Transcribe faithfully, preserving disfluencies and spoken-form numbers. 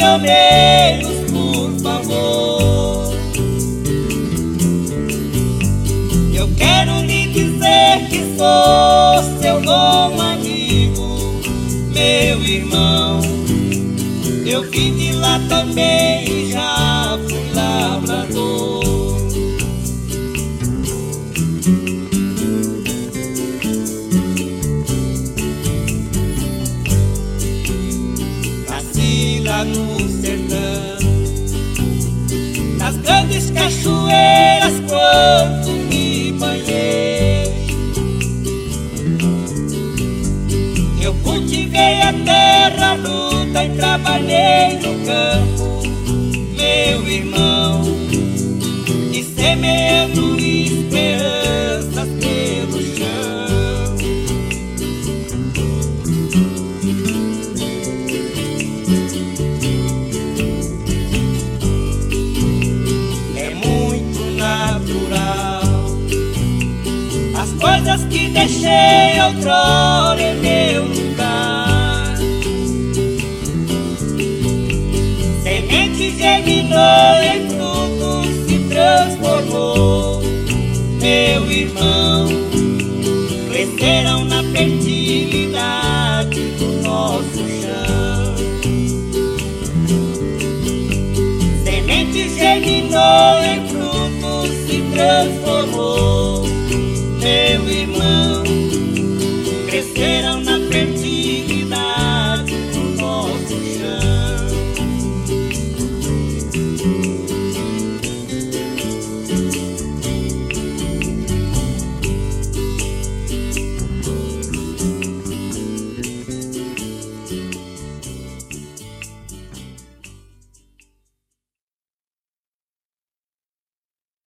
ao menos, por favor. Eu quero lhe dizer que sou seu bom amigo, meu irmão. Eu vim de lá também e já fui lavrador. Nasci lá no sertão, nas grandes cachoeiras, quando me banhei. Eu cultivei a terra bruta e trabalhei no campo, meu irmão, e semeando esperanças pelo chão. É muito natural as coisas que deixei outrora em meu lugar. Semente germinou em frutos, se transformou, meu irmão. Cresceram na fertilidade do nosso chão. Semente germinou em frutos, se transformou,